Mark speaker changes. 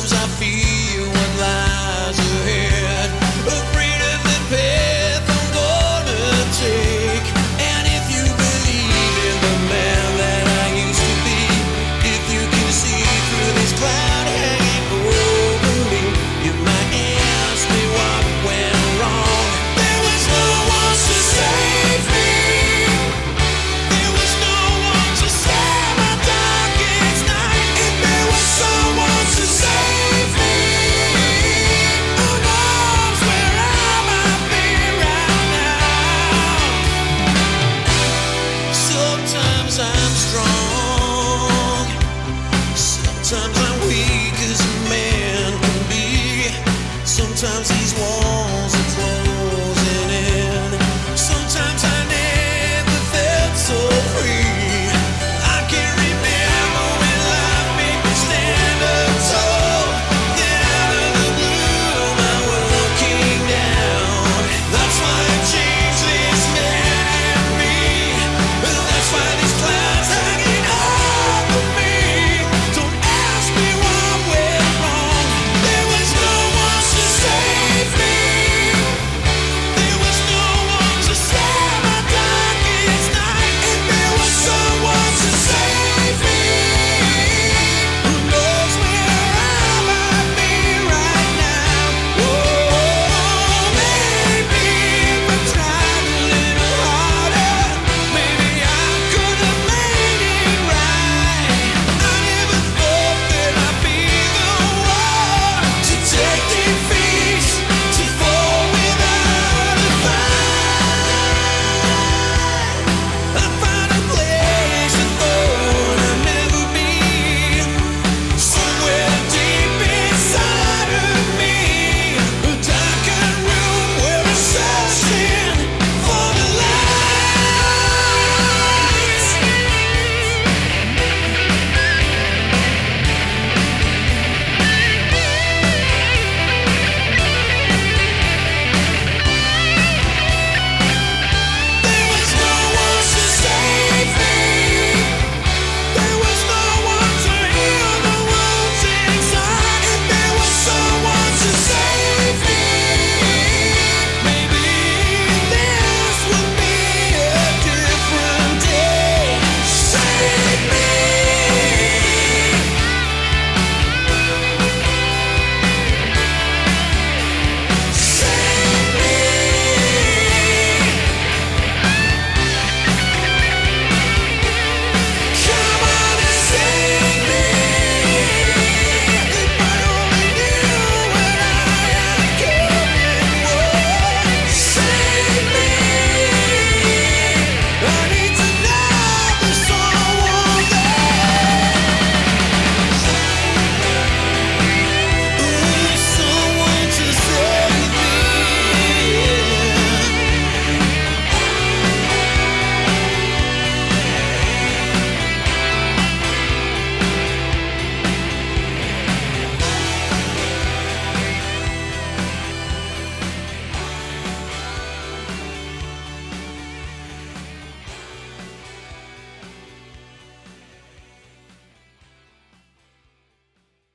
Speaker 1: Sometimes I feel what lies ahead, afraid of the path I'm gonna take. And if you believe in the man that I used to be, if you can see through this cloud hanging over me, you might ask me what went wrong. There was no one to save me. There was no one to save my darkest night. If there was someone to save me, who knows where I might be right now. Sometimes I'm strong, sometimes I'm weak as a man can be. Sometimes he's warm.